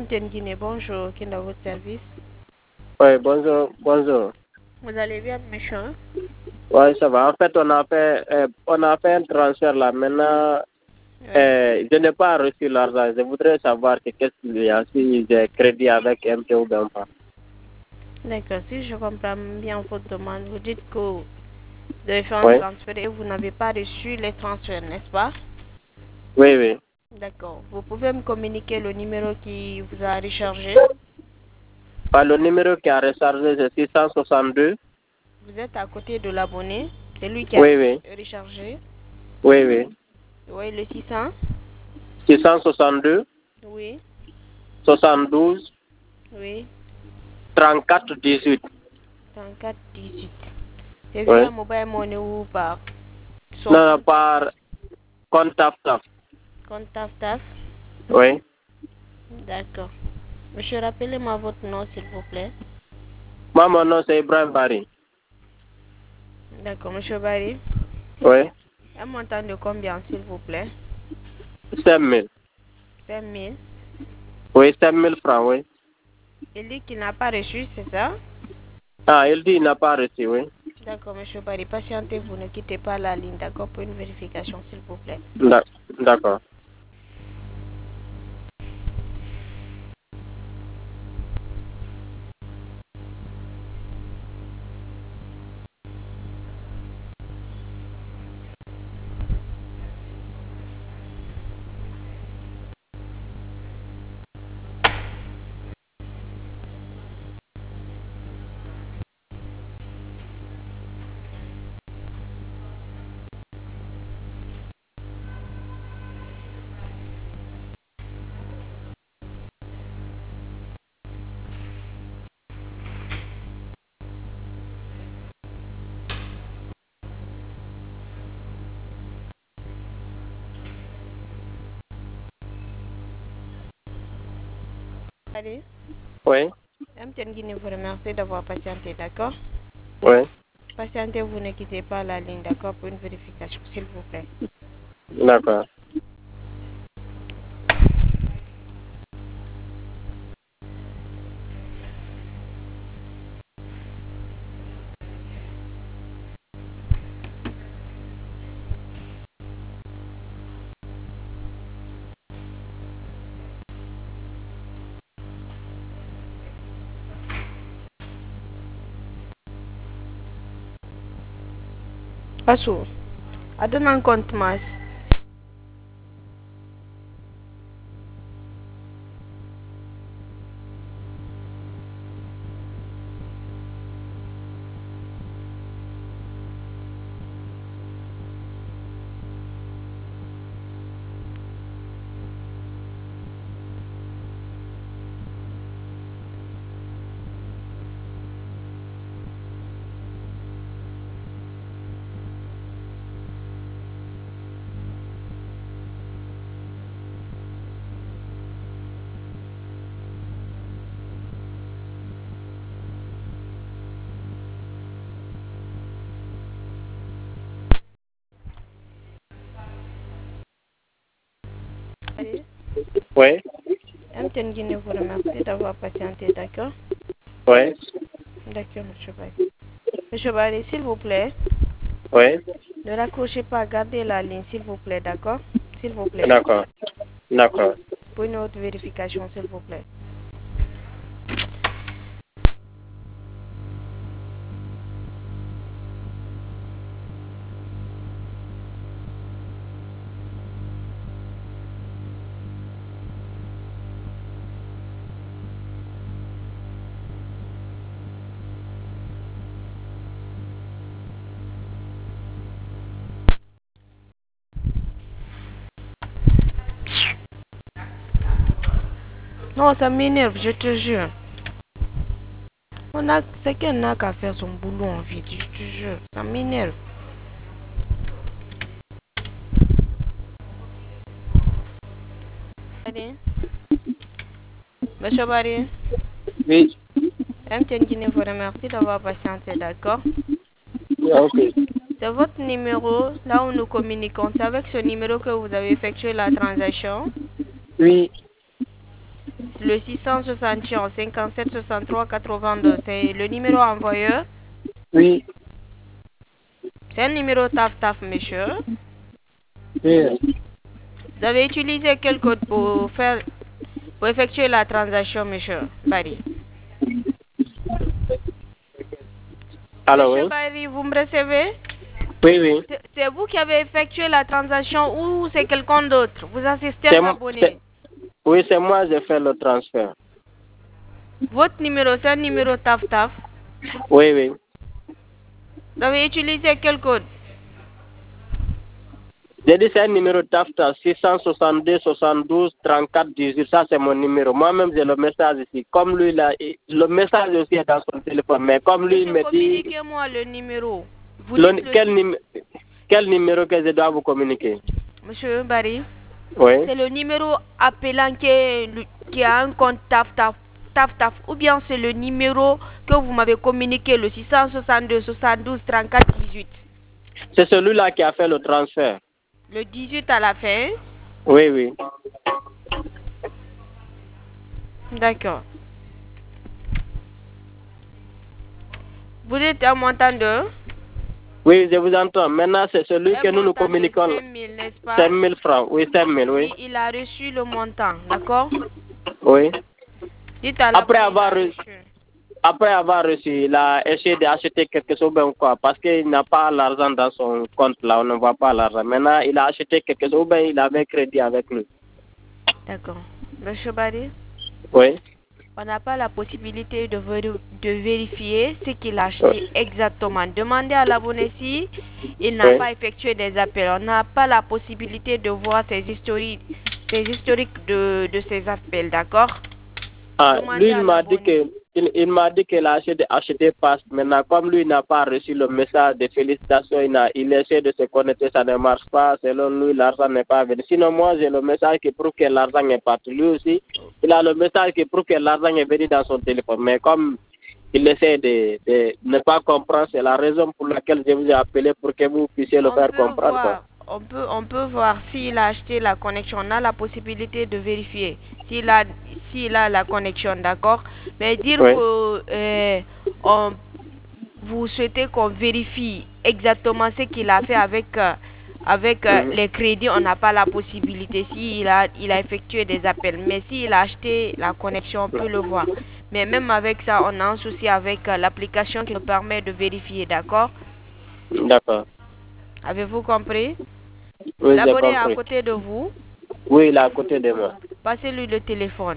MTN Guinée, bonjour, qui est dans votre service? Oui, bonjour, bonjour. Vous allez bien, monsieur? Oui, ça va. En fait, on a fait un transfert là. Maintenant, je n'ai pas reçu l'argent. Je voudrais savoir qu'est-ce qu'il y a, si j'ai crédit avec MT ou bien pas. D'accord, si je comprends bien votre demande, vous dites que vous devez faire un transfert et vous n'avez pas reçu les transferts, n'est-ce pas? Oui, oui. D'accord. Vous pouvez me communiquer le numéro qui vous a rechargé? Le numéro qui a rechargé, c'est 662. Vous êtes à côté de l'abonné, c'est lui qui a rechargé? Oui, oui. Oui, le 600? 662. Oui. 72. Oui. 34 18. 34 18. C'est via mobile money ou par son Non, par compte TAF. Compte TAF? Oui. D'accord. Monsieur, rappelez-moi votre nom, s'il vous plaît. Moi, mon nom, c'est Ibrahim Barry. D'accord, monsieur Barry. Oui. Un montant de combien, s'il vous plaît? 5 000. 5 000? Oui, 5 000 francs, oui. Il dit qu'il n'a pas reçu, c'est ça? Ah, il dit qu'il n'a pas reçu, oui. D'accord, monsieur Barry, patientez-vous, ne quittez pas la ligne, d'accord, pour une vérification, s'il vous plaît. D'accord. Allez. Oui. MTN Guinée vous remercie d'avoir patienté, d'accord? Oui. Patientez-vous, ne quittez pas la ligne, d'accord, pour une vérification, s'il vous plaît. D'accord. Passou, adonne un compte mas. Allez. Oui. MTN Guinée vous remercie d'avoir patienté, d'accord? Oui. D'accord, monsieur Barry. Monsieur Barry, s'il vous plaît. Oui. Ne raccrochez pas, gardez la ligne, s'il vous plaît, d'accord? S'il vous plaît. D'accord. D'accord. Pour une autre vérification, s'il vous plaît. Non, ça m'énerve, je te jure. C'est qu'elle n'a qu'à faire son boulot en vie, je te jure. Ça m'énerve. Allez. Monsieur Barry. Oui. MTN Guinée vous remercie d'avoir patienté, d'accord? Ok. C'est votre numéro, là où nous communiquons. C'est avec ce numéro que vous avez effectué la transaction? Oui. le 661 57 63 82. C'est le numéro envoyé? Oui. C'est un numéro taf, monsieur. Oui. Vous avez utilisé quel code pour effectuer la transaction, monsieur Barry? Alors, Monsieur oui. Barry, vous me recevez? Oui, oui. C'est vous qui avez effectué la transaction ou c'est quelqu'un d'autre? Vous assistez un abonné? Oui, c'est moi qui ai fait le transfert. Votre numéro, c'est un numéro taf. Oui, oui. Vous avez utilisé quel code? J'ai dit c'est un numéro TAFTA 662 72 34 18. Ça, c'est mon numéro. Moi-même, j'ai le message ici. Comme lui, là, le message aussi est dans son téléphone. Mais comme lui, il me dit. Communiquez-moi le numéro. Quel numéro que je dois vous communiquer? Monsieur Barry, Oui. c'est le numéro appelant qui a un compte taf. Ou bien c'est le numéro que vous m'avez communiqué, le 662 72 34 18. C'est celui-là qui a fait le transfert. Le 18 à la fin? Oui, oui. D'accord. Vous êtes un montant de? Oui, je vous entends. Maintenant, c'est celui que nous communiquons. 5 000, n'est-ce pas? 5 000 francs. Oui, 5 000, oui. Oui, il a reçu le montant, d'accord? Oui. Dites à Après avoir reçu, il a essayé d'acheter quelque chose, ben quoi, parce qu'il n'a pas l'argent dans son compte là, on ne voit pas l'argent. Maintenant, il a acheté quelque chose, ben il avait crédit avec lui. D'accord. Monsieur Barry? Oui. On n'a pas la possibilité de vérifier ce qu'il a acheté exactement. Demandez à l'abonné si il n'a pas effectué des appels. On n'a pas la possibilité de voir ses historiques de ses appels, d'accord? Ah, lui, il m'a dit qu'il a acheté passe. Maintenant, comme lui n'a pas reçu le message de félicitations, il essaie de se connecter, ça ne marche pas. Selon lui, l'argent n'est pas venu. Sinon, moi, j'ai le message qui prouve que l'argent est parti. Lui aussi, il a le message qui prouve que l'argent est venu dans son téléphone. Mais comme il essaie de ne pas comprendre, c'est la raison pour laquelle je vous ai appelé pour que vous puissiez le faire comprendre. Quoi. On peut voir s'il a acheté la connexion. On a la possibilité de vérifier s'il a la connexion, d'accord? Mais dire que vous souhaitez qu'on vérifie exactement ce qu'il a fait avec les crédits, on n'a pas la possibilité. S'il a effectué des appels, mais s'il a acheté la connexion, on peut le voir. Mais même avec ça, on a un souci avec l'application qui nous permet de vérifier, d'accord? D'accord. Avez-vous compris? Oui, l'abonné est à côté de vous? Oui, il est à côté de moi. Passez-lui le téléphone.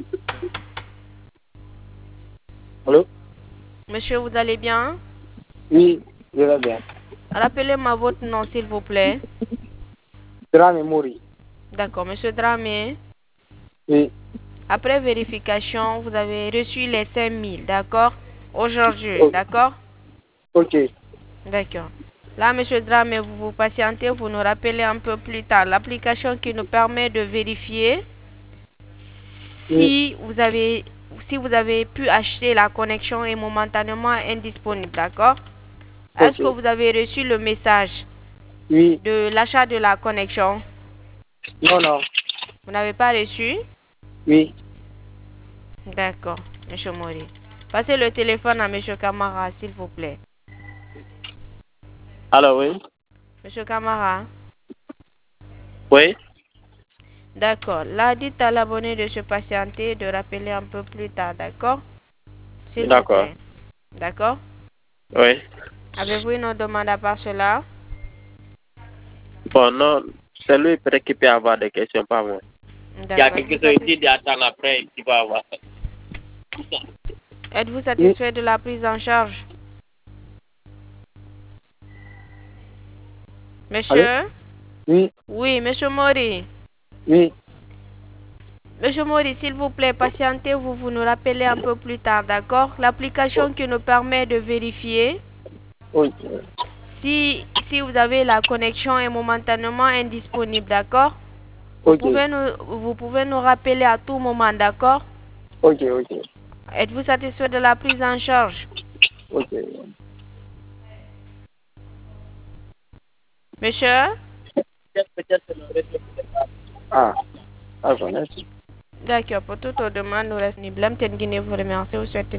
Allô? Monsieur, vous allez bien? Oui, je vais bien. Rappelez-moi votre nom, s'il vous plaît. Dramé Mouri. D'accord, monsieur Dramé. Oui. Après vérification, vous avez reçu les 5 000, d'accord? Aujourd'hui, d'accord? Ok. D'accord. Là, monsieur Dramé, vous patientez, vous nous rappelez un peu plus tard. L'application qui nous permet de vérifier si vous avez pu acheter la connexion est momentanément indisponible, d'accord? Est-ce que vous avez reçu le message de l'achat de la connexion? Non. Vous n'avez pas reçu? Oui. D'accord, monsieur Mori. Passez le téléphone à monsieur Camara, s'il vous plaît. Alors, oui. Monsieur Camara? Oui. D'accord. Là, dites à l'abonné de se patienter, de rappeler un peu plus tard, d'accord? S'il vous plaît. D'accord? Oui. Avez-vous une autre demande à part cela? Bon, non, c'est lui peut-être qui peut avoir des questions, pas moi. Il y a quelque chose qui dit d'attendre après, qui va avoir. Êtes-vous satisfait de la prise en charge? Monsieur? Allô? Oui. Oui, monsieur Mori. Oui. Monsieur Mori, s'il vous plaît, patientez, vous nous rappelez un peu plus tard, d'accord? L'application qui nous permet de vérifier si vous avez la connexion est momentanément indisponible, d'accord? Vous pouvez nous rappeler à tout moment, d'accord? Ok. Êtes-vous satisfait de la prise en charge? Ok. Monsieur? Ah, merci. D'accord, pour toute autre demande, nous restons disponibles. Guinée vous remercie. Vous souhaite